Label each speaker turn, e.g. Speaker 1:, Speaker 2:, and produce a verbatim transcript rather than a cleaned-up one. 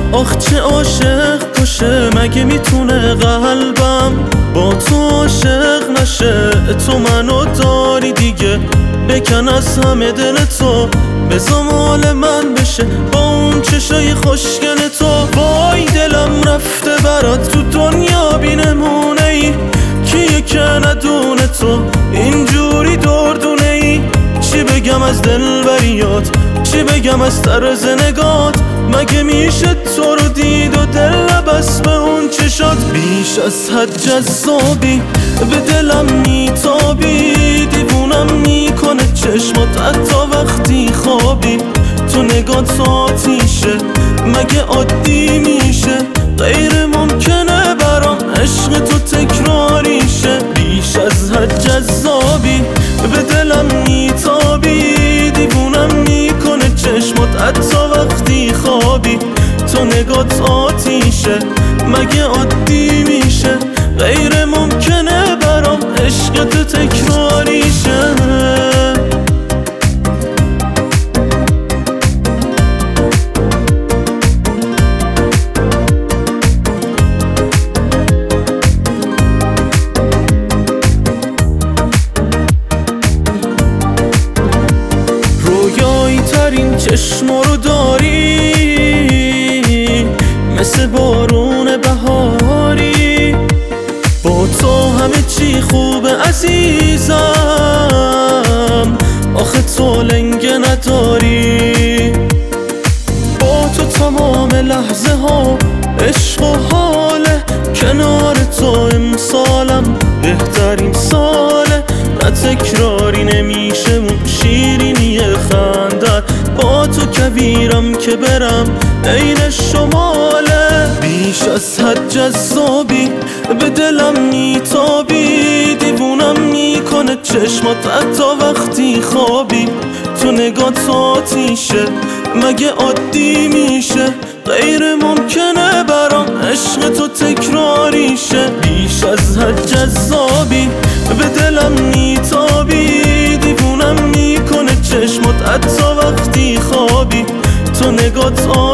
Speaker 1: آخ چه عاشق کشه، مگه میتونه قلبم با تو عاشق نشه؟ تو منو داری دیگه، بکن از همه دل تو، بذار مال من بشه با اون چشای خوشگل تو. وای دلم رفته برات، تو دنیا بی نمونه ای، کیه که ندونه تو اینجوری دردونه ای؟ چی بگم از دلبریات، چی بگم از طرز نگات، مگه میشه تو رو دید و دل بس به اون چشات؟ بیش از حد جذابی، به دلم میتابی، دیوونم میکنه چشمات حتی وقتی خوابی. تو نگات آتیشه، مگه عادی میشه؟ غیر ممکنه برام عشق تو تکراریشه. بیش از حد جذابی، به دلم میتابی، دیوونم میکنه چشمات حتی وقتی خوابی. تو نگات آتیشه، مگه عادی میشه؟ غیر ممکنه برام عشق تو تکراریشه. رویایی ترین چشما رو داری، مثل بارون بهاری، با تو همه چی خوبه عزیزم، آخه تو لنگه نداری. با تو تمام لحظه ها عشق و حاله، کنار تو امسالم بهترین ساله. نه تکراری نمیشه اون شیرینی خندت، با تو کویرم که برم عین شماله. بیش از حد جذابی، به دلم میتابی، دیوونم میکنه چشمات حتی وقتی خوابی. تو نگات آتیشه، مگه عادی میشه؟ غیر ممکنه برام عشق تو تکراریشه. بیش از حد جذابی، به دلم میتابی، دیوونم میکنه چشمات حتی وقتی خوابی. تو نگات